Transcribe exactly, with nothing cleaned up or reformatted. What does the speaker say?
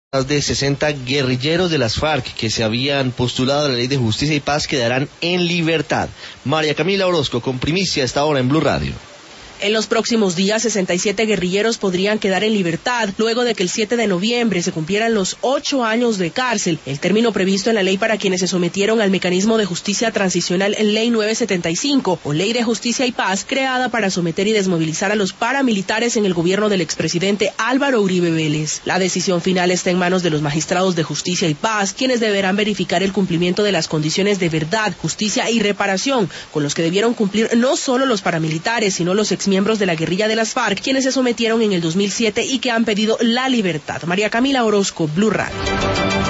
Más de sesenta guerrilleros de las FARC que se habían postulado a la Ley de Justicia y Paz quedarán en libertad. María Camila Orozco, con primicia a esta hora en Blue Radio. En los próximos días, sesenta y siete guerrilleros podrían quedar en libertad luego de que el siete de noviembre se cumplieran los ocho años de cárcel, el término previsto en la ley para quienes se sometieron al mecanismo de justicia transicional en Ley novecientos setenta y cinco o Ley de Justicia y Paz, creada para someter y desmovilizar a los paramilitares en el gobierno del expresidente Álvaro Uribe Vélez. La decisión final está en manos de los magistrados de Justicia y Paz, quienes deberán verificar el cumplimiento de las condiciones de verdad, justicia y reparación, con los que debieron cumplir no solo los paramilitares, sino los ex miembros de la guerrilla de las FARC, quienes se sometieron en el dos mil siete y que han pedido la libertad. María Camila Orozco, Blue Radio.